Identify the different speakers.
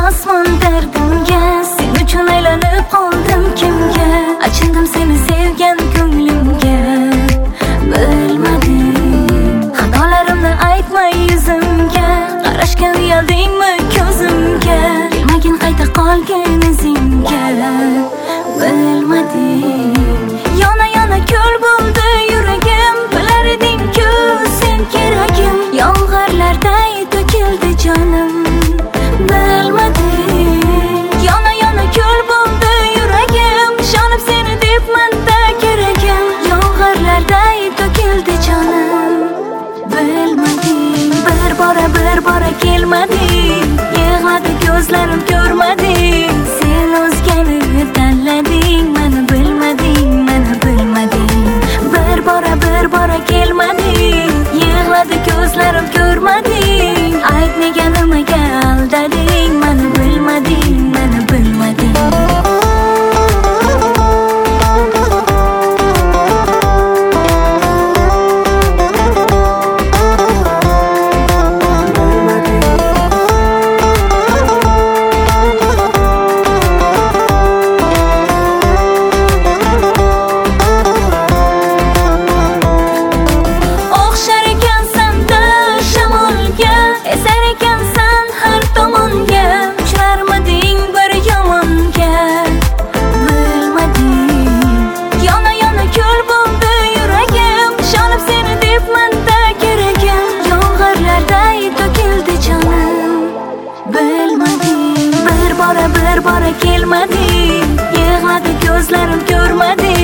Speaker 1: osmon dardimga, sen uchun aylanib qoldim kimga. Achindim seni sevgan ko'nglimga. Bilmadim xatolarimni aytmay yuzimga, qarashga uyaldingmi ko'zimga, kelmagin qayta qolgin izingga. Bilmadim yana yana ko'l bo'ldi yuragim, bilar eding-ku sen keragim, yomg'irlarday to'kildi jonim. Bilmadim yana yana ko'l bo'ldi yuragim, ishonib seni debman-da keragim, yomg'irlarday to'kildi jonim. Bilmadim bir bora kelmading, yig'ladi ko'zlarim ko'rmading, sen o'zgani tanlading, meni bilmading, meni bilmading. Bir bora kelmading, yig'ladi ko'zlarim ko'rmading, ayt nega nimaga aldading, meni bilmading, meni bilmading. Bir bora kelmading, yig'ladi ko'zlarim ko'rmading,